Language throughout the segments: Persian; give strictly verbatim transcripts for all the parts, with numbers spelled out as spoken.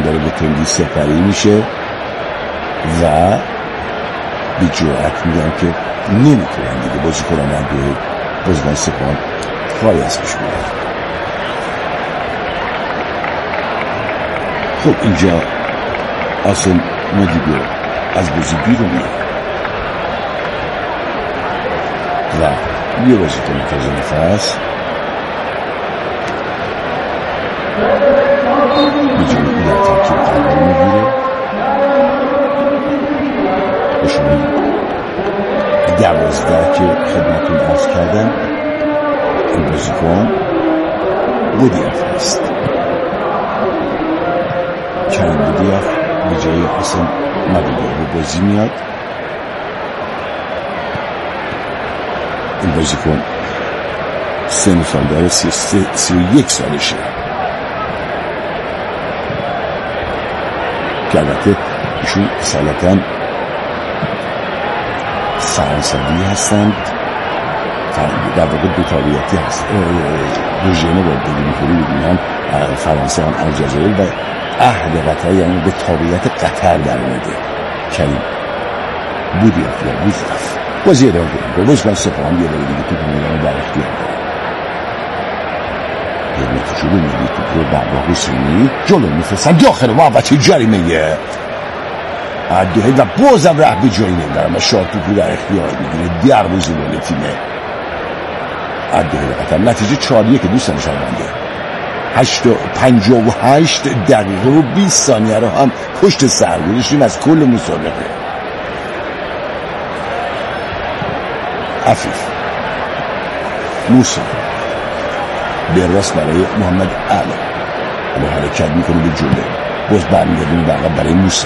داره به تندی سپری میشه و به جرأت میگم که نمیتونن دیگه بازی کنن اندوه بازیکن سپاهان کاری از پیش میبرن. خب اینجا اصلا ما دیگه از بازی بیرون میاد و یه بازیکن تازه نفس میجونه این در ترکیب قرار میگیره بشونه دوازده که خدمتون عرض کردم. این بازیکن بودیف هست. کریم بودیف به جای اصلا مدوده به بازی میاد. این بازیکن سن سال داره، سی و یک سالشه که البته ایشون اصالتا فرانسوی هستند، در واقع دو تابعیتی هست. روژینه باید بگیم اینطوری بگیم، فرانسه هم الجزایر و اهل قطر، یعنی به تابعیت قطر در اومده. کریم بودیف یا بودیف بازی ادامه کنیم. باز من سپاهان یه بار دیگه توپ میدارم در اختیار دارم. یه نتیجه رو میدی توپ رو در واقع سونی جلو میفرستن داخل محوطه جریمه عدوهی و بازم ره به جایی نمیدارم و شاه توپ رو در اختیار میگیره. دروازه‌بان تیم عدوهی قطر. نتیجه چاریه که دوستان شنونده پنجاه و هشت دقیقه و بیست ثانیه رو هم پشت سر گذاشتیم از کل مسابقه. عفیف موسی به راست برای محمد علی اما حرکت میکنه به جلو، باز برمیگردیم برقب برای موسی.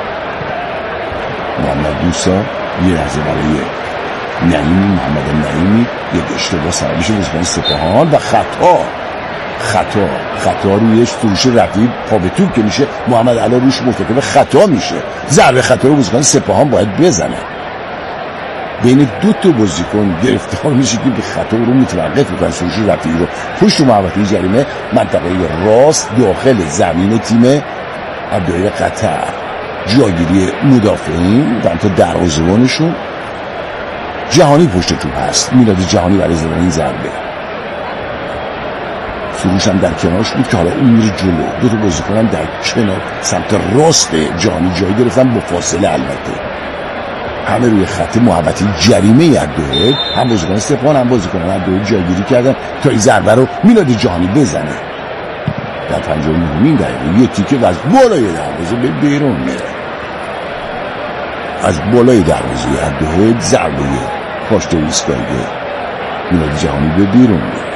محمد موسی یه لحظه برای نعیمی، محمد نعیمی یک اشتباه سر میشه بازیکن سپاهان و خطا خطا خطا روی سروش رفیع پا به توپ که میشه محمد علی روش مرتکب خطا میشه. ضربه خطا رو بازیکن سپاهان باید بزنه. بین دو تا بازیکن گرفتار میشه که به خطا رو متوقف میکنن. سروش رفیعی رو پشت محوطه جریمه منطقه راست داخل زمین تیم عبدالله قطر. جاگیری مدافعین و تا دروازه‌بانشون جهانی پشت توپ هست. میلاد جهانی برای زدن این ضربه. سروش هم در کنارش بود که حالا اون میره جلو. دو تا بازیکن هم در کنار سمت راست جهانی جای گرفتن با فاصله. البته همه روی خط محوطه جریمه عدوهی، هم بازیکن سپاهان هم بازیکن عدوهی جایگیری کردن تا این ضربه رو میلاد جهانی بزنه. در پنجاه و نه دقیقه یه تیکه از بالای دروازه به بیرون میره. از بالای دروازه عدوهی ضربه پاشت ایستگاهی میلاد جهانی به بیرون میره.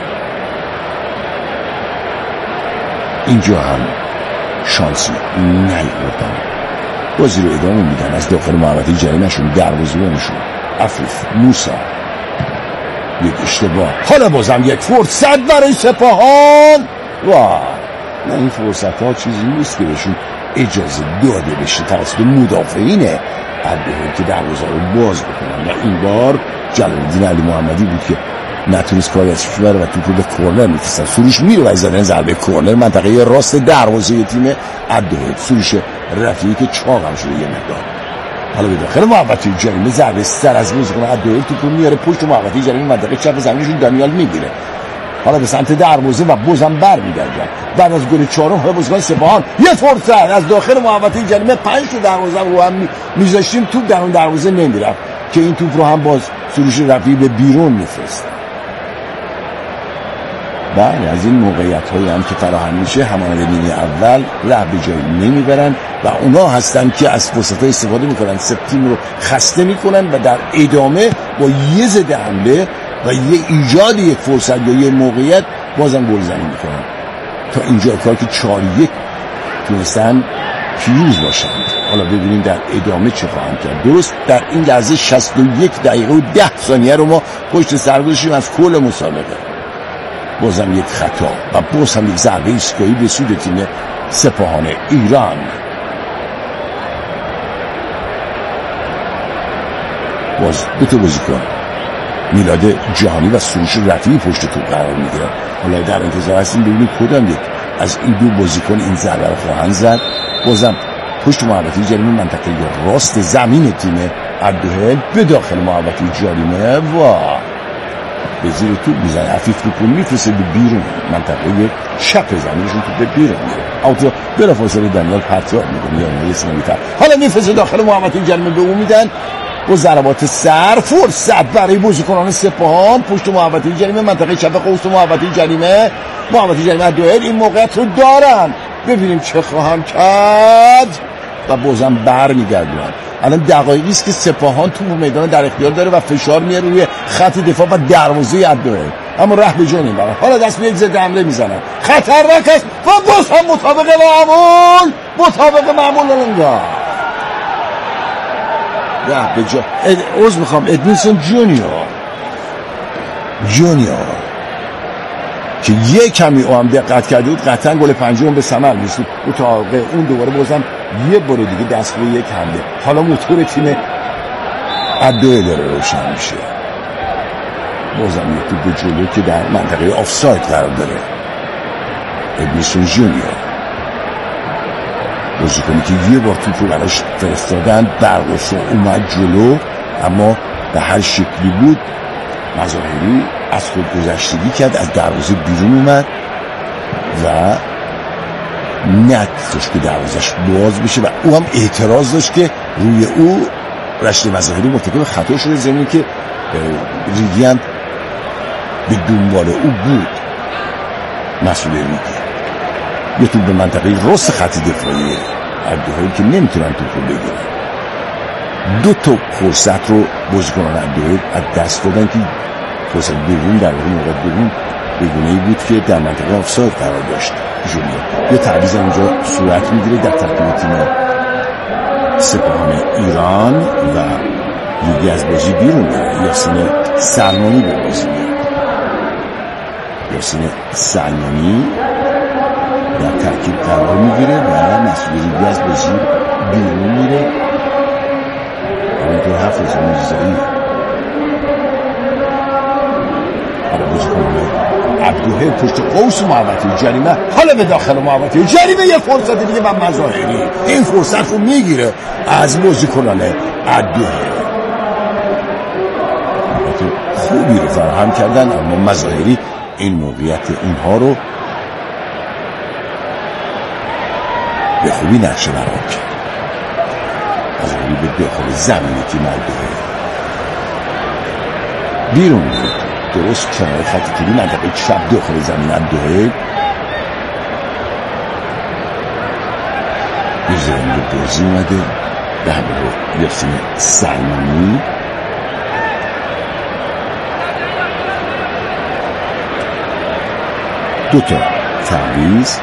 اینجا هم شانسی نیاوردن. بازی رو ادامه میدن از داخل محوطه جریمه‌شون. دروازه‌بانشون عفیف موسی یک اشتباه. حالا بازم یک فرصت برای سپاهان. واه نه این فرصت ها چیزی نیست که بهشون اجازه داده بشه توسط مدافعینه عدوهی که دروازه رو باز بکنن. و این بار جلال‌الدین علی محمدی بود که نتونست کاری ازش بره و توپ رو به کورنر میفرستن. سروش میره و زدن ضربه کورنر منطقه راست دروازه تیم عدوهی. سروش رفیعی که چاق هم شده یه مقدار. حالا به داخل محوطه جریمه ضربه سر از بازیکن عدوهی توپ رو میاره پشت محوطه جریمه منطقه چپ زمینشون. دانیال میگیره حالا به سمت دروازه و بازم برمیگردن. بعد از گل چهارم حالا بازیکن سپاهان یه فرصت از داخل محوطه جریمه پنج تا دروازه رو هم میذاشتیم توپ در اون دروازه نمیرفت که این توپ رو هم باز سروش رفیعی به بیرون میفرست. بله از این موقعیت هایی هم که فراهم میشه همانند نیمه اول ره به جایی نمیبرن و اونا هستن که از فرصت های استفاده میکنن. سه تیم رو خسته میکنن و در ادامه با یه ضد حمله و یه ایجاد یک فرصت یا یه موقعیت بازم گل زنی میکنن. تا اینجا کار که چهار یک تونستن پیروز باشند. حالا ببینیم در ادامه چه خواهند کرد. درست در این لحظه شصت و یک دقیقه و ده ثانیه رو ما پشت سر گذاشتیم از کل مسابقه. بازم یک خطا و باز هم یک ضربه ایستگاهی به سود تیم سپاهان ایران. باز دو تا بازیکن میلاد جهانی و سروش رفیعی پشت توپ قرار میگیرن. حالا در انتظار هستیم ببینیم کدام یک از این دو بازیکن این ضربه رو خواهند زد. بازم پشت محوطه جریمه منطقه راست زمین تیم الدوحیل به داخل محوطه جریمه و به زیر توپ میزنه، عفیف توپ رو میفرسته به بیرون منطقه چپ زمینشون، توپ به بیرون میره، اوت بلافاصله دانیال پرتاب میکنه یا نویس نمیتر، حالا میفرسته داخل محوطه جریمه، به اون میدن با ضربات سر. فرصت برای بازیکنان سپاهان پشت محوطه جریمه منطقه چپ قوس محوطه جریمه، محوطه جریمه الدوحیل این موقعیت رو دارن، ببینیم چه خواهم کرد و بازم بر میگردونن. الان دقایقی است که سپاهان تو میدان در اختیار داره و فشار میاره روی خط دفاع و دروازه الدوحیل، اما ره به جا نمیبرن. حالا دست به یک ضد حمله میزنن، خطرناک است و باز هم مطابق معمول مطابق معمول لنگا ره به جا. عذر میخوام، ادمینسون جونیور جونیور که یک کمی او هم دقت کرده بود قطعا گل پنجم به ثمر میرسید. مطابق اون دوباره بازم یه بار دیگه دست به یک حمله. حالا موتور تیم الدوحیل داره روشن میشه، بازم یک توپ به جلو که در منطقه آفساید قرار داره. ادمیسون جونیور بازیکنی که یه بار توپ رو براش فرستادن برقصا اومد جلو، اما به هر شکلی بود مظاهری از خود گذشتگی کرد، از دروازه بیرون اومد و نتذاشت که دروازش باز بشه و او هم اعتراض داشت که روی او رشد مظاهری مرتکب خطا شده، زمین که ریگی هم به دنبال او بود. مسئول ریگی یه توپ به منطقه راست خط دفاعی الدوحیل که نمیتونن توپ رو بگیرن. دو تا فرصت رو بازیکنان الدوحیل از دست دادن که فرصت دوم در واقع موقع دوم بگونه‌ای بود که در منطقه آفساید قرار داشت. جولیه یه تعویض اونجا صورت میگیره در ترکیب تیم سپاهان ایران و لیگی از بازی بیرون میره. یاسین سلمانی به بازی میاد، یاسین سلمانی در ترکیب قرار میگیره و مسئول لیگی از بازی بیرون میره. همینطور حفظ میرزایی حالا بازی کنه الدوحیل پشت قوس محوطه جریمه، حالا به داخل محوطه جریمه یه فرصت دیگه و مظاهری این فرصت رو میگیره از بازیکنان الدوحیل. خوبی رو فراهم کردن، اما مظاهری این موقعیت اونها رو به خوبی نقشه برام کرد. مظاهری به داخل زمین تیم الدوحیل بیرون میره، درست کنار خط تیمی منطقه چپ داخل زمین الدوحیل. میرزایی به بازی اومده به همراه یاسین سلمانی. دوتا تعویض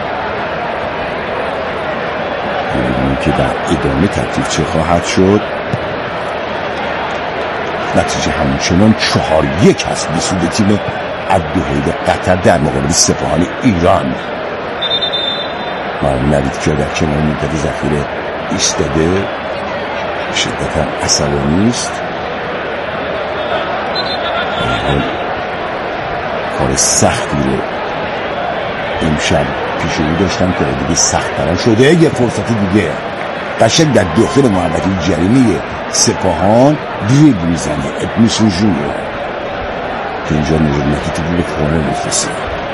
ببینیم که در ادامه ترتیب چه خواهد شد. نتیجه همچنان چهار یک هست به سود تیم الدوحیل قطر در مقابل سپاهان ایران. معلوم نوید که در کنار نیمکت ذخیره ایستاده، شدتا عصبانی است. کار سختی رو امشب پیش رو داشتم که دیگه سخت ترم شده. یه فرصت دیگه قشنگ در داخل محوطه جریمه سپاهان دریبل میزنه ادمیسون جونیور که اینجا نجومیتی تو به کانه میفرسه.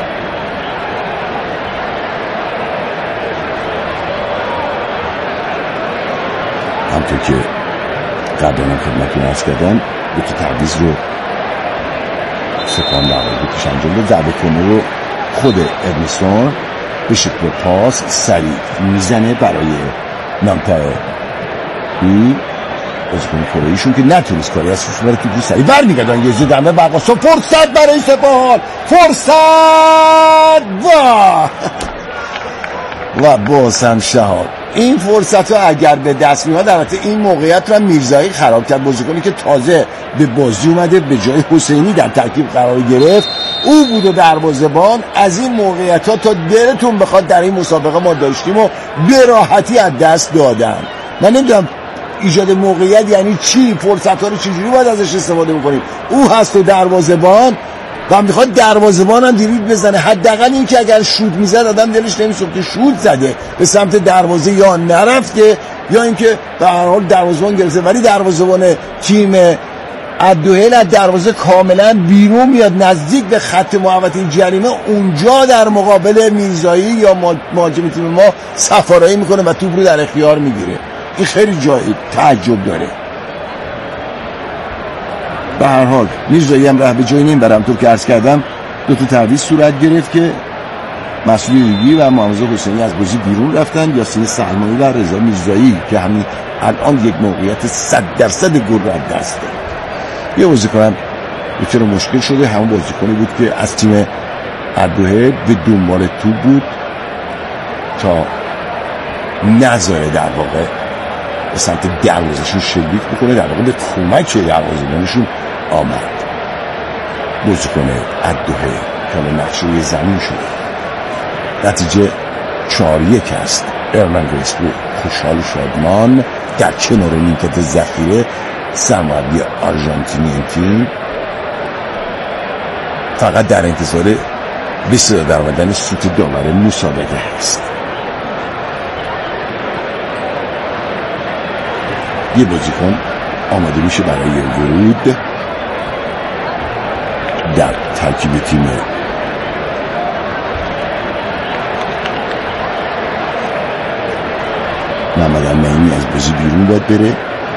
همطور که قبلا خدمتتون عرض کردم دو تا تعویض رو سپاهان در واقع پیش انجام داد. ضربه کنه رو خود ادمیسون به شکل پاس سریع میزنه برای نانتای این بازیکن کره‌ایشون که نتونست کاری از سوسمر تو گوش سریع برمیگردن. یه زدمه برقصا فرصت برای سپاهان، فرصت و و باز هم شهاب این فرصت رو اگر به دست میاد. البته این موقعیت رو میرزایی خراب کرد، بازیکنی که تازه به بازی اومده به جای حسینی در ترکیب قرار گرفت او بود و دروازه‌بان. از این موقعیت ها تا دلتون بخواد در این مسابقه ما داشتیم و به راحتی از دست دادن. من نمیدونم ایجاد موقعیت یعنی چی، فرصت ها رو چجوری باید ازش استفاده بکنیم. او هست و دروازه‌بان و میخواد دروازه‌بان هم دریبل بزنه. حداقل این که اگر شوت میزد آدم دلش نمیسوخت که شوت زده به سمت دروازه یا نرفته یا اینکه به هر حال دروازه‌بان گرفته. ولی دروازه‌بان تیم الدوحیل از دروازه کاملا بیرون میاد نزدیک به خط محوطه جریمه، اونجا در مقابل میرزایی یا مهاجم تیم ما سفارایی میکنه و توپ رو در اختیار میگیره. این خیلی جای تعجب داره. به هر حال میرزایی هم ره به جایی نمیبرم. طور که عرض کردم دو تا تعویض صورت گرفت که مسعود ریگی و محمد حسینی از بازی بیرون رفتن. یاسین سلمانی و رضا میرزایی که همین الان یک موقعیت صد درصد گل را دست داره. یه بازیکن بسیار مشکل شده، همون بازیکنی بود که از تیم الدوحیل به دنبال توپ بود تا نذاره در واقع به سمت دروازه‌شون شلیک بکنه، در واقع به کمک دروازه‌بانشون آمد. بازیکن الدوحیل که نقش روی زمین شده. نتیجه چهار یک است. ارمن گریسپو خوشحال و شادمان در کنار نیمکت ذخیره سرمربی آرژانتینی تیم فقط در انتظار به صدا در آمدن سوت داور مسابقه هست. یه بازیکن آماده میشه برای ورود در ترکیب تیم محمد النعیمی از بازی بیرون باید بره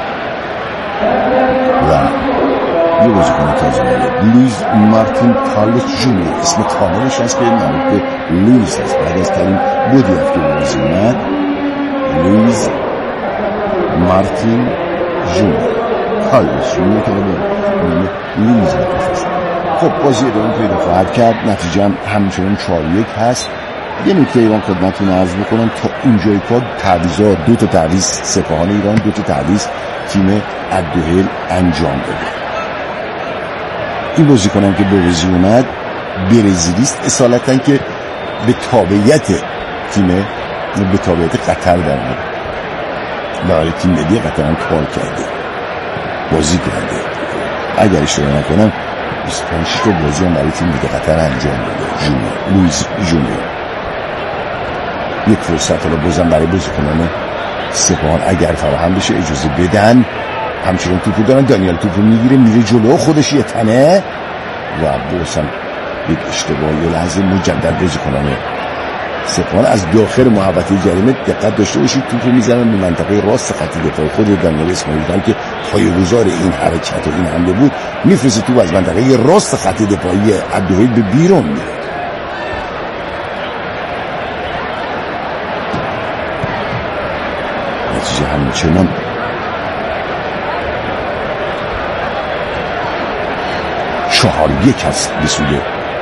و یه بازیکن تازه اومده لویز مارتین کارلوس جونیور، اسم کاملش هست که مربوط به لویز هست. بعد از ترین بودی هفت که بازی اومد لویز مارتین جونیور کارلوس جونیور که بودی لویز هست. خب بازی ادامه پیدا خواهد کرد. نتیجه هم همچنان چهار یک هست. یه نکته ایران خدمتتون عرض بکنم تا اینجای کار تعویضا دو تا تعویض سپاهان ایران، دو تا تعویض تیم الدوحیل انجام داده. این بازیکنم که به بازی اومد برزیلیست، اصالتا که به تابعیت تیم به تابعیت قطر در میاد. برای تیم ملی قطر هم کار کرده، بازی کرده. اگر اشتباه نکنم بیست و پنج تا بازی هم برای تیم ملی قطر انجام داده. جونیور لویز جونیور. یک فرصت حالا بازم برای بازیکنان سپاهان اگر فراهم بشه اجازه بدن. همچنان توپو دارن. دانیال توپو میگیره میره جلو، خودش یه تنه و بازم یک اشتباه یه لحظه مجدد بازیکنان سپاهان از داخل محوطه جریمه دقت داشته باشید توپو میزنن به منطقه راست خط دفاع. خود دانیال اسماعیلی که پایه‌گذار این حرکت و این حمله بود میفرسته توپ از منطقه راست خط دفاعی الدوحیل به بیرون میره. نتیجه همچنان چهار یک هست به سوی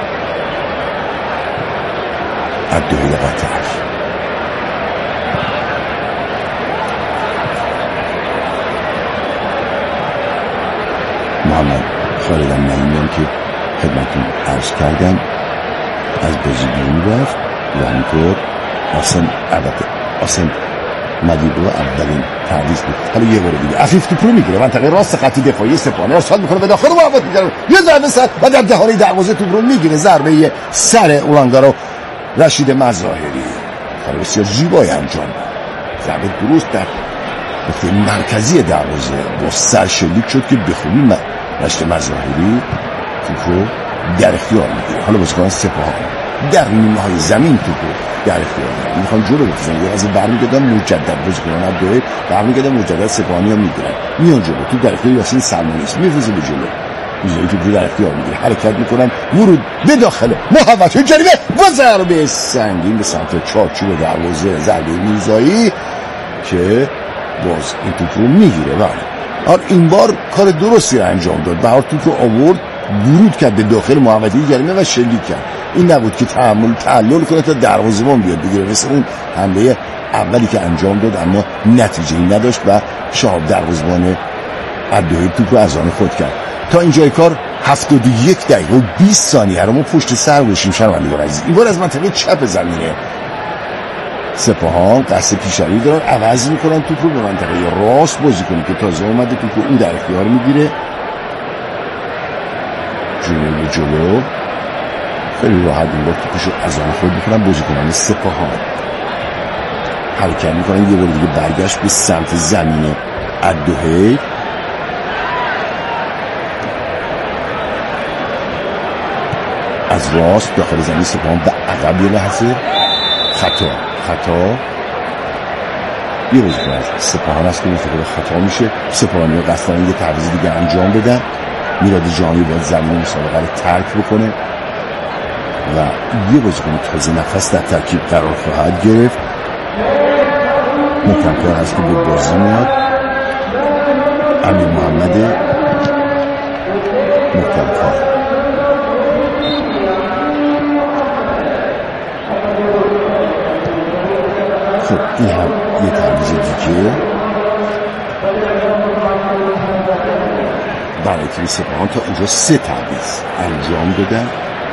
الدوحیل قطر. محمد خالد النعیمی که خدمتتون عرض کردم از بازی بیرون رفت و همینطور آسن البته آسن مدیبو اولین تعویض بود. حالا یه بار دیگه عفیف توپ رو میگیره منطقه راست خط دفاعی سپاهان ارسال میکنه به داخل محوطه میگیره، یه ضربه سر و در دهانه دروازه توپ رو میگیره. ضربه سر اولانگارو رشید مظاهری کار بسیار زیبایی انجام داد. ضربه درست در نقطه مرکزی دروازه با سر شلیک شد که بخونی رشید مظاهری توپ رو در اختیار میگیره. حالا بازیکن سپاهان در نیمه های زمین توپو در اختیار دارن، میخوان جلو بکشن. یه از برمیگردن مجدد بازیکنان الدوحیل برمیگردن مجدد سپاهانی ها میگیرن میان جلو. توپ در اختیار یاسین سلمانی است، میفرسته به جلو. میذاری توپ رو در اختیار میگیره، حرکت میکنن ورود به داخل محوطه جریمه و ضربه سنگین به سمت چارچوب دروازه. ضربه میرزایی که باز این توپ رو میگیره. بله این بار کار درستی رو انجام داد. بهار توپ رو آورد ورود کرد به داخل محوطه جریمه و شلیک کرد. این نبود که تحمل تعلل کنه تا دروازه‌بان بیاد بگیره مثل اون حمله اولی که انجام داد، اما نتیجه‌ای نداشت و شهاب دروازه‌بان الدوحیل توپ رو از آن خود کرد. تا اینجای کار هفتاد و یک دقیقه و بیست ثانیه رو ما پشت سر باشیم. شنوندگان عزیز این بار از منطقه چپ زمینه سپاهان قصد پیشروی دارن، عوض میکنن توپ رو به منطقه راست. بازیکنی که تازه اومده توپ رو اون در اختیار میگیره جونیور به جلو، خیلی راحت این بار توپشو از آن خود میکنن بازیکنان سپاهان، حرکت میکنن. یه بار دیگه برگشت به سمت زمین عبدالحی، از راست داخل زمین سپاهان به عقب. یه لحظه خطا خطا یه بازیکن از سپاهان هست که متوجه خطا میشه. سپاهانی قصدن یه تعویض دیگه انجام بدن. میلاد جامی باید زمین مسابقه رو ترک بکنه و یه بازیکن تازه نفس در ترکیب قرار خواهد گرفت. محکم‌کار هست که به بازی میاد، امیر محمد محکم‌کار. خب این هم یه تعویض دیگه برای تیم سپاهان. تا اینجا سه تعویض انجام دادن.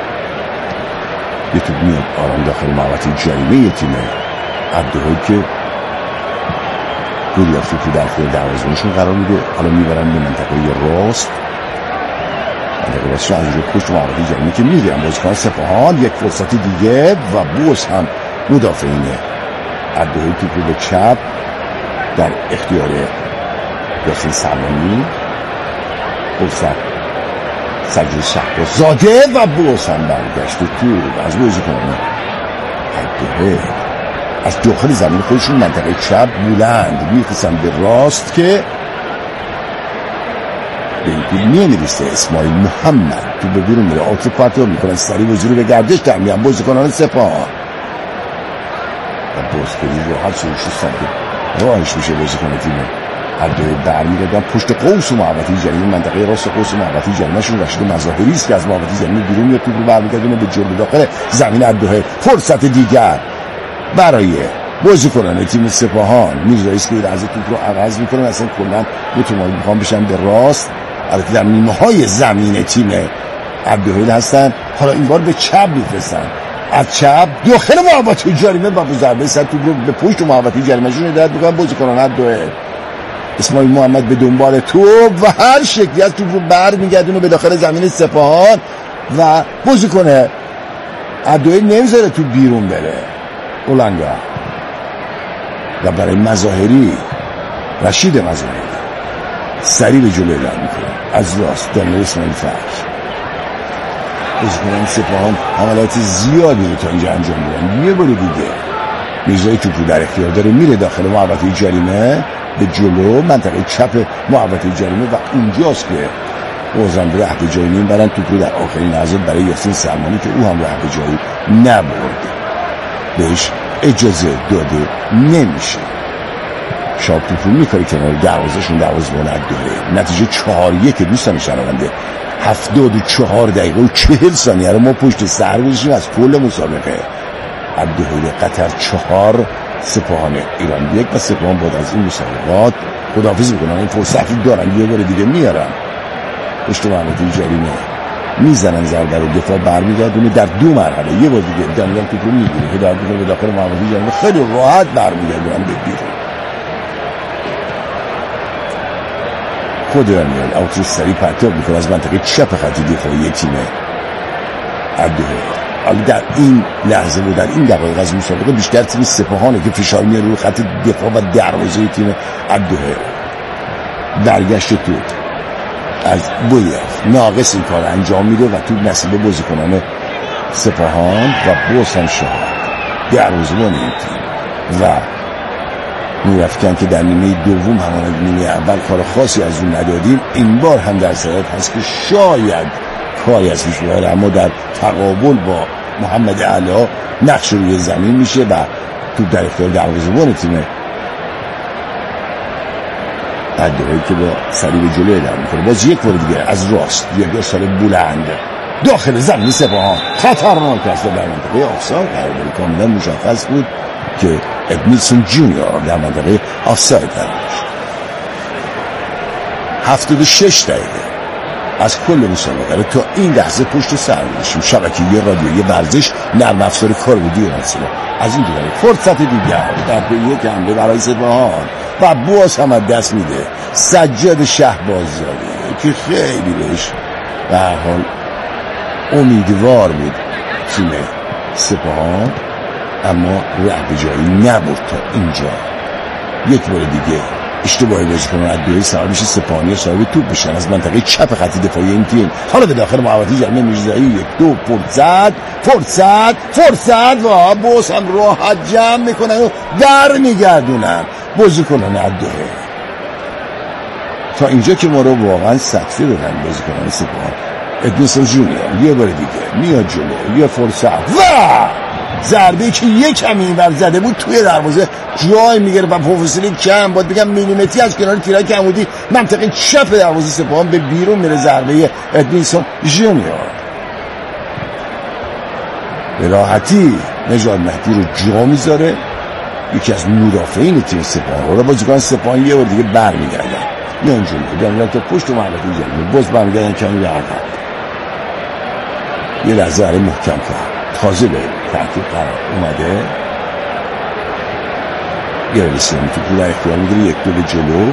یه توپ میاد آرام داخل محوطه جریمه تیم عبدالحی که گلیاف توپ در اختیار دروازه‌بانشون قرار میده. حالا میبرن به منطقه راست، منطقه راست از اینجا پشت محوطه جریمه که میگیرن بازیکن سپاهان. یک فرصت دیگه و بوس هم مدافعینه عبدالحی توپ رو به چپ در اختیار یاسین سلمانی، فرصت سجاد شهبازاده و بوس هم برگشت تو از بازیکنان عبدالحی از داخل زمین خودشون منطقه چپ بلند میفرستن به راست که به این گل می‌نویسه اسماعیل محمد تو به بیرون میره. آتو پرتاب میکنن سریع بازی رو به گردش در میان بازیکنان سپاهان و باز خیلی راحت سویش سمت راهش میشه بازیکن تیم عبدالحی برمیگردن پشت قوس و محوطه جریمه. منطقه راست قوس و محوطه جریمه‌شون رشید مظاهری است که از محوطه جریمه بیرون میاد، توپ رو برمیگردونه به جلو داخل زمین عبدالحی. فرصت دیگر برای بازیکنان تیم سپاهان. میرزایی است که لحظه توپ رو عوض میکنن، اصلا کلا متمایل میخوان بشن به راست، البته در نیمه های زمین تیم عبدالحی هستن. حالا این بار به چپ میفرستن، از چپ داخل محوطه جریمه و با ضربه سر توپ رو به پشت محوطه جریمه‌شون هدایت میکنن بازیکنان عبدالحی. اسماعیل محمد به دنبال توپ و هر شکلی از توپ رو برمیگردونه به داخل زمین سپاهان و بازیکن عبدالحی نمیذاره توپ بیرون بره. اولنگا و برای مظاهری رشید مظاهری سریع به جلو اعلام میکنه از راست دانیل اسماعیل فرش. بازیکنان سپاهان حملات زیادی رو تا اینجا انجام میدن. یه بار دیگه میرزایی توپ رو در اختیار داره، میره داخل محوطه جریمه به جلو منطقه چپ محوطه جریمه و اونجاست که بازنده ره به جایی میبرن توپ رو در آخرین لحظات برای یاسین سلمانی که او هم ره به جایی نبرده، بهش اجازه داده نمیشه. شاب توپ رو میکاری کنار دروازه‌شون دروازه‌بان عبدالحی. نتیجه چهار یک دوستان شنونده. هفتاد و چهار دقیقه و چهل ثانیه رو ما پشت سر گذاشتیم از کل مسابقه. عبدالحی قطر چهار، سپاهان ایران یک و سپاهان بعد از این مسابقات خداحافظی میکنن. این فرصتی دارن یه بار دیگه میارن پشت محوطه جریمه، میزنن ضربه رو دفاع برمیگردونه در دو مرحله. یه بار دیگه دانیال توپ رو میگیره هدایت میکنه به داخل محوطه جریمه، خیلی راحت برمیگردونن به بیرون. خود دانیال اوت سریع پرتاب میکنه از منطقه چپ خط دفاعی تیم عبدالحی. حالا در این لحظه و در این دقایق از مسابقه بیشتر تیم سپاهانه که فشار میاره روی خط دفاع و دروازه تیم عبدالحی. برگشت توپ از بویاف ناقص این کار انجام میده و توپ نصیب بازیکنان سپاهان و باز هم شاهد دروازه‌بان این تیم و نورافکن که در نیمه دوم همانند نیمه اول کار خاصی از اون ندادیم، این بار هم در صورت هست که شاید کاری از پیش ببره، اما در تقابل با محمد علا نقش روی زمین میشه و توپ در اختیار دروازه‌بان تیم عبدالحی که با صلیب جلو اعلام میکنه. باز یک بار دیگه از راست یک سال بلند داخل زمین سپاهان خطرناک است. در منطقه آفساید قرار داره، کاملا مشخص بود که ادمیلسون جونیور در منطقه آفساید قرار داشت. هفتاد و شش دقیقه از کل مسابقه رو تا این لحظه پشت سر میشیم. شبکه یه رادیویی ورزش نرم افزار کاربردی راسته از این دیگه فرصت دیگر در به یک حمله برای سپاهان و باز هم دست میده سجاد شهبازاده که خیلی بهش به هر حال امیدوار بود تیم سپاهان، اما رهبه جایی نبرد تا اینجا. یک بار دیگه اشتباهی بازیکن عدویی صاحب میشه، سپاهانی صاحب توپ بشن از منطقه چپ خط دفاعی این تیم. حالا به داخل محوطه جریمه میرزایی، یک دو فرصت فرصت فرصت و باز هم راحت جمع میکنن و در میگردونن بازیکنان عدویی. تا اینجا که ما رو واقعا سطفی دادن بازیکنان سپاهان. ادمینسون جونیور یه بار دیگه میاد جلو، یه فرصت و ضربه که یک کمی اینور زده بود توی دروازه جای میگیره و پروفسیلی کم باید بگم میلیمتری از کنار تیرک عمودی منطقه چپ دروازه سپاهان به بیرون میره. ضربه ادمینسون جونیور به راحتی نژاد مهدی رو جا میذاره، یکی از مدافعین تیم سپاهان رو. بازیکن سپاهان یه بار دیگه برمیگردن میان جلو، دارن تا پشت محوطه جریمه باز برمیگردن کمی به عقب. یه لحظه برای محکم کرد، تازه به ترتیب قرار اومده. گرلیسیانی تو پول اختیار میگیره، یک دو به جلو.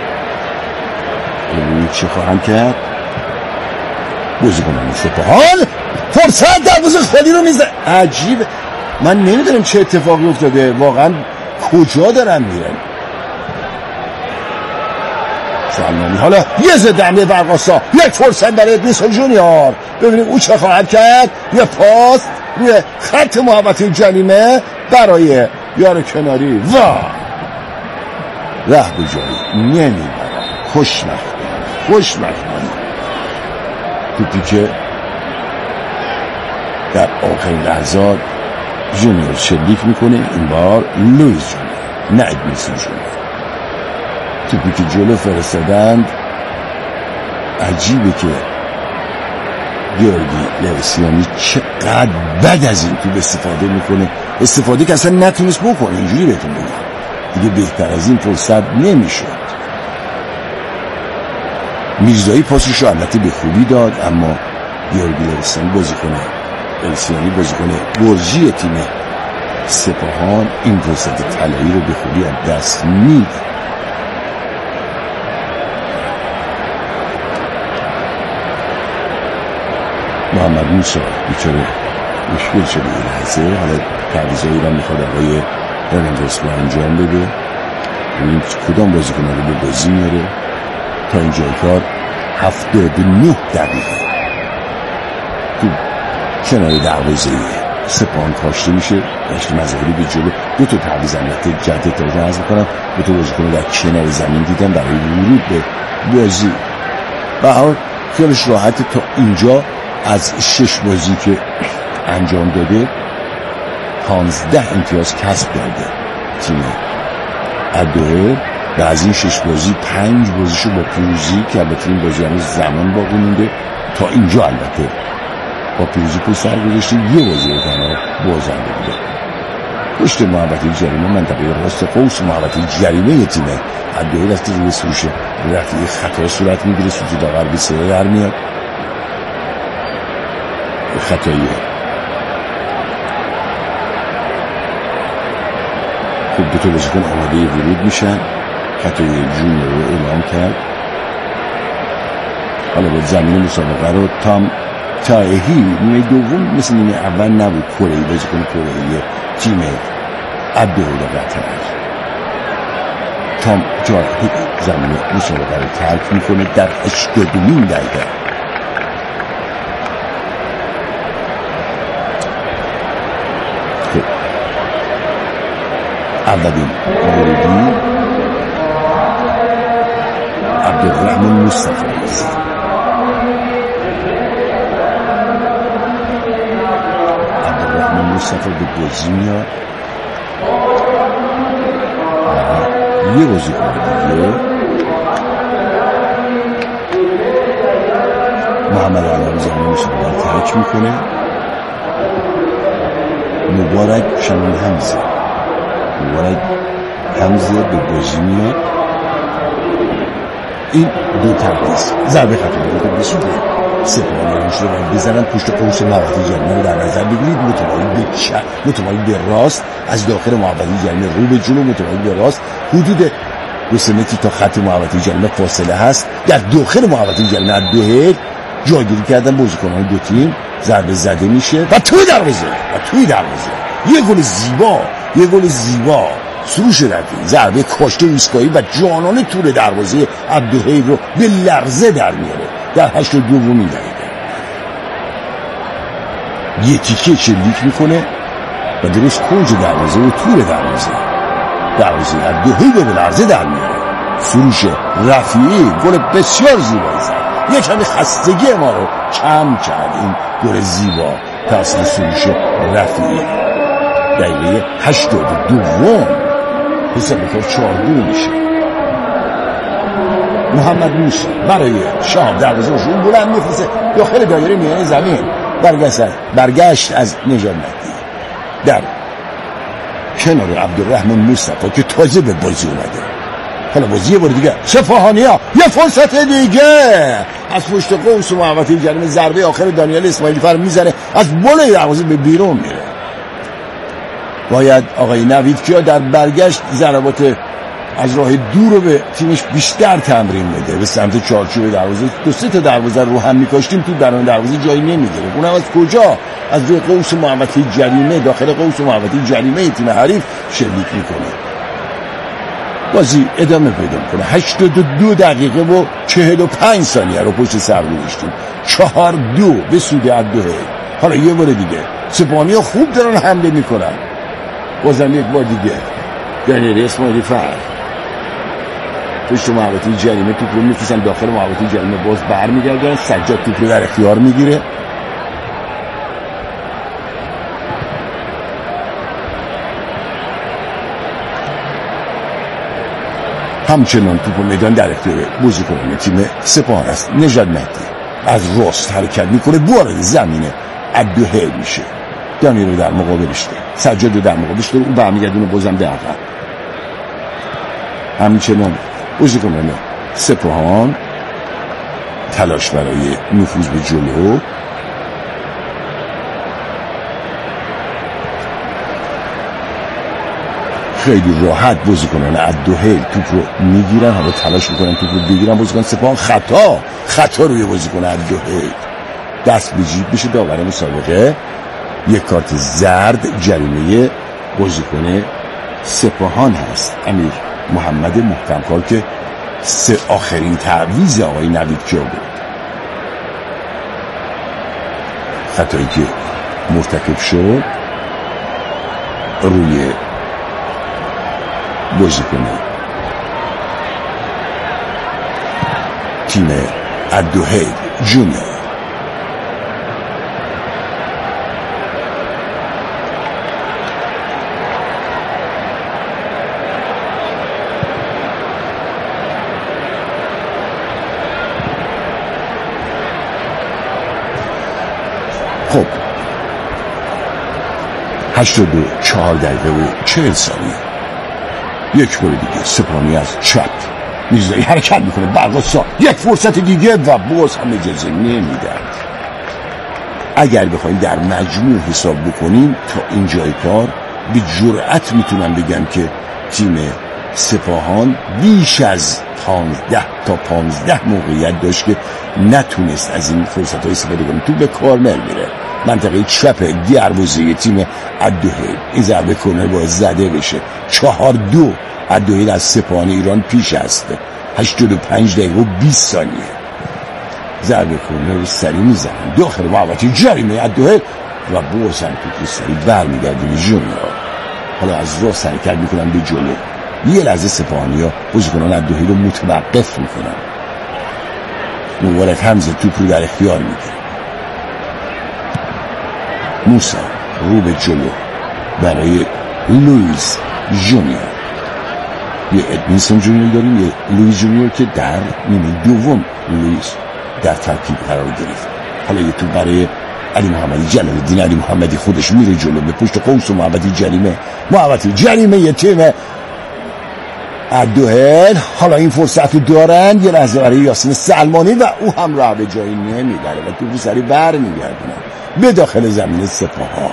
ببینید چه خواهم کرد. بازیکنان سپاهان فرصت دروازه خالی رو میزنه. عجیبه، من نمیدونم چه اتفاقی افتاده، واقعا کجا دارن میرن. سلمانی حالا یه ضد حمله برقاسا، یک فرصت برای ادمینسون جونیور. ببینیم او چه خواهد کرد. یه پاس روی خط محوطه جریمه برای یار کناری و رهبه جایی نمیبرن. خوشبختانه خوشبختانه توپی که در آخرین لحظات جونیور شلیک میکنه، این بار لویز جونیور نه ادمینسون جونیور. توپی که جلو فرستادند. عجیبه که گیورگی لوسیانی چقدر بد از این توپ استفاده میکنه، استفاده که اصلا نتونست بکنه. اینجوری بهتون بگم دیگه بهتر از این فرصت نمیشد. میرزایی پاسش رو البته به خوبی داد، اما گیورگی لوسیانی بازیکن لوسیانی بازیکن برجی تیم سپاهان این فرصت طلایی رو به خوبی از دست میده. محمد موسی بیچاره مشکل شده این لحظه. حالا تعویضایی را میخواد آقای رنندرس رو انجام بده، ببینیم کدام بازیکن‌ها رو به بازی میاره. تا اینجا کار هفتاد و نه دقیقه تو کنار دروازه سپاهان کاشته میشه. داشت مزاری به جلو دو تا تعویض البته جدید تا عرض میکنم، دو تا بازیکن در کنار زمین دیدن برای ورود به بازی. به هر خیالش راحته. تا اینجا از شش بازی که انجام داده پانزده امتیاز کسب کرده تیم عدویی و از این شش بازی پنج بازیشو با پیروزی که البته این بازی هنوز زمان باقی مونده. تا اینجا البته با پیروزی پشت سر گذاشته، یه بازی رو تنها بازنده بوده. پشت محوطه جریمه منطقه راست قوس محوطه جریمه تیم عدویی دست روی سروش رفعی خطا صورت میگیره، سوتی دا غربی سره در میاد. خطاییه خب دو تا بازیکن آماده ورود میشن. خطای جونیور رو اعلام کرد. حالا باید زمین مسابقه رو تام تایهی نیمه دوم مثل نیمه اول نبود، کره بازیکن کره تیم عدویی رو قطر تام تایهی زمین مسابقه رو ترک میکنه در هشتادمین دقیقه. اولین ورودی عبدالرحمن مصطفی است. عبدالرحمن مصطفی به بازی میاد. یه بازی کنه دیگه محمد علی زمین مسابقه ترک میکنه. مبارک شمال حمزه مبارک حمزه به بازی میاد. این دو تعویض ضربه خطا رو بسوده سپاهان روش رو بزنن پشت قوس محوطه جریمه رو در نظر بگیرید. متمایل به چپ متمایل به راست از داخل محوطه جریمه رو به جلو، متمایل به راست حدود دو سه متری تا خط محوطه جریمه فاصله هست. در داخل محوطه جریمه عدویی جایگیری کردن بازیکنان دو تیم، ضربه زده میشه و توی دروازه و توی دروازه یه گل زیبا، یه گل زیبا سروش رفیعی، ضربه کاشته ایستگاهی و جانانه طول دروازه عبدالحی رو به لرزه در میاره در هشتاد و دومین دقیقه. یه تیکه چلیک میکنه و درست کنج دروازه و طول دروازه دروازه عبدالحی رو به لرزه در میاره. سروش رفیعی گل بسیار زیبایی زد، یه کمی خستگی ما رو کم کرد این گل زیبا توسط سروش رفیعی. دقیقه هشتاد و دوم حساب کار چهار دو میشه. محمد موسی برای شام دروازه رو بلند میفرسته داخل دایره میانه زمین. برگشت برگشت از نژاد مهدی در کنار عبدالرحمن مصطفی که تازه به بازی اومده. حالا بازی یه بار دیگه سپاهانی ها یه فرصت دیگه از پشت قوس محوطه جریمه، ضربه آخر دانیال اسماعیلی فر میزنه از بالای دروازه به بیرون میره. باید آقای نوید کیا در برگشت ضربات از راه دور رو به تیمش بیشتر تمرین بده. به سمت چارچوب دروازه دو سه تا دروازه رو هم می‌کاشتیم تو درون دروازه جایی نمیگیره. اونم از کجا؟ از روی قوس محوطه جریمه، داخل قوس محوطه جریمه تیم حریف شلیک میکنه. بازی ادامه پیدا میکنه. هشتاد و دو دقیقه و چهل و پنج ثانیه رو پشت سر گذاشتیم. چهار دو به سود عبدالحی. حالا یه بار دیگه سپاهانی‌ها خوب دارن حمله میکنن. بازم یک بار دیگه دانیال اسماعیلی فر پشت محوطه جریمه توپ رو میفرستن داخل محوطه جریمه، باز برمیگردن. سجاد توپ رو در اختیار میگیره. همچنان توپ میدان در اختیار بازیکنان تیم سپاهان است. نژاد مهدی از راست حرکت میکنه، وارد زمین عبدالحی میشه. دانیال رو در مقابلش داره، سجاد رو در مقابلش داره، اون برمیگردونه بازم به عقب. همچنان بازیکنان سپاهان تلاش برای نفوذ به جلو. خیلی راحت بازیکنان عبدالحی توپ رو میگیرن، حالا تلاش میکنن توپ رو بگیرن. بازیکن سپاهان خطا خطا روی بازیکن عبدالحی، دست به جیب میشه. داور مسابقه یک کارت زرد جریمه بازیکن سپاهان هست، امیر محمد محکمکار، که سه آخرین تعویض آقای نوید کیا بود. خطایی که مرتکب شد روی بازیکن تیم عبدالحی جونیور. خب هشتاد و چهار دقیقه و چهل ثانیه. یک بار دیگه سپاهانی از چپ میزدایی حرکت میکنه. برقصا یک فرصت دیگه و باز هم اجازه نمیدن. اگر بخوایم در مجموع حساب بکنیم تا اینجای کار به جرأت میتونم بگم که تیم سپاهان بیش از پانزده تا پانزده موقعیت داشت که نتونست از این فرصت های استفاده کنه. تو به کارمل میره، منطقه چپ دروازه تیم عبدالحی. این ضربه کرنر باید زده بشه. چهار دو عبدالحی از سپاهان ایران پیش است. هشتاد و پنج دقیقه و بیست ثانیه ضربه کرنر رو سریع میزنن داخل محوطه جریمه عبدالحی و باز هم توپ رو سریع برمیگردونه جونیور. حالا از راست حرکت میکنن به جلو. یه لحظه سپاهانی‌ها بازیکنان عبدالحی رو متوقف میکنن. مبارک حمزه توپ رو در اختیار میگیره. موسی رو به جلو برای لوئیس جونیور. یه ادمینسون جونیور داریم، یه لوئیس جونیور که در نیمه دوم لوئیس در ترکیب قرار گرفت. حالا یه توپ برای علی محمدی، جلال الدین علی محمدی خودش میره جلو به پشت قوس و محوطه جریمه. محوطه جریمه یه تیم عبدالحی. حالا این فرصت رو دارن یه لحظه برای یاسین سلمانی و او هم راه به جایی نمیبره و توپ سری بر میگردونه به داخل زمین سپاهان.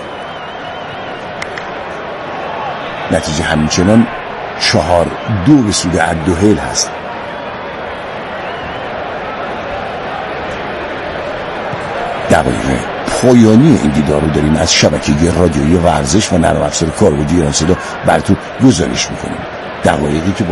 نتیجه همچنان چهار دو به سود عبدالحی هست. دقایق پایانی این دیدار رو داریم از شبکه رادیویی ورزش و نرم افزار کاربردی ایران صدا براتون گزارش میکنیم. دقایقی که